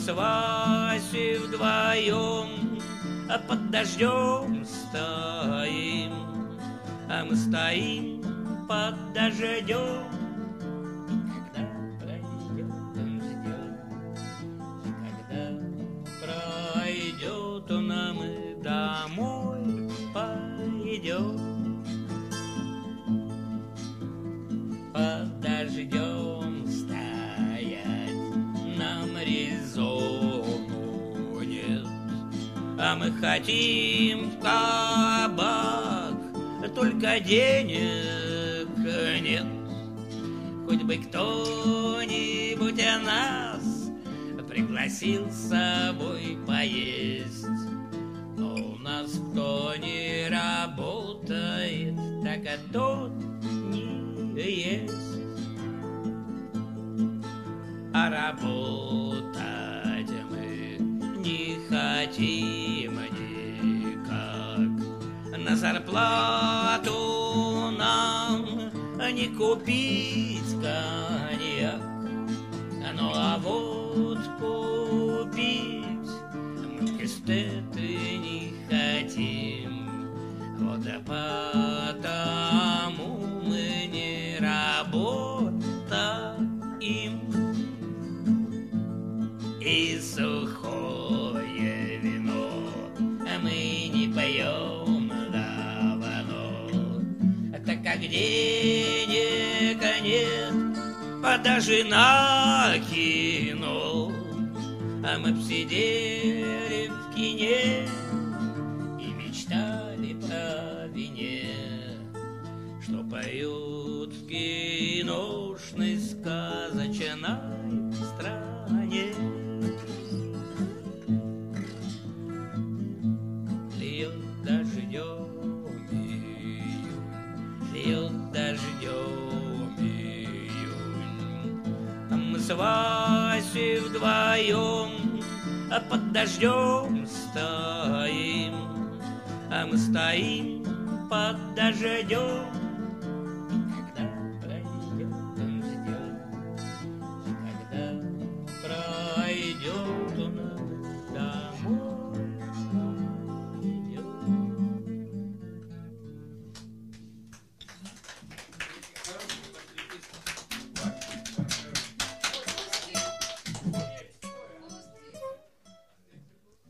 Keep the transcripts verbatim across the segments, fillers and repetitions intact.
с Васей вдвоем под дождем стоим, а мы стоим под дождем. Когда пройдет, ждем, когда пройдет он, а мы домой пойдем. Под дождем стоять нам резону нет, а мы хотим в кабак, только денег нет. Хоть бы кто-нибудь нас пригласил с собой поесть, но у нас кто не работает, так а тот не есть. А работать мы не хотим никак, на зарплату нам не купить коньяк, ну а водку пить мы эстеты не хотим, вот а потому мы не работаем. И сухое вино мы не пьем давно, так как денег нет, а даже на кино, а мы б сидели в кине и мечтали по вине, что поют в киношной сказочной стране. Льет дождем июнь, льет дождем июнь, а мы с Васей вдвоем под дождем стоим, а мы стоим под дождем. Когда пройдет, ждем, когда пройдет он, домой идет.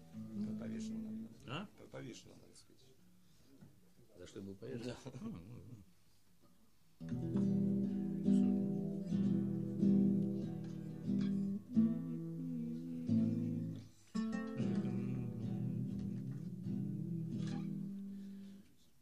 Повешено. А? Повешено, надо сказать. За что был повешен? Да.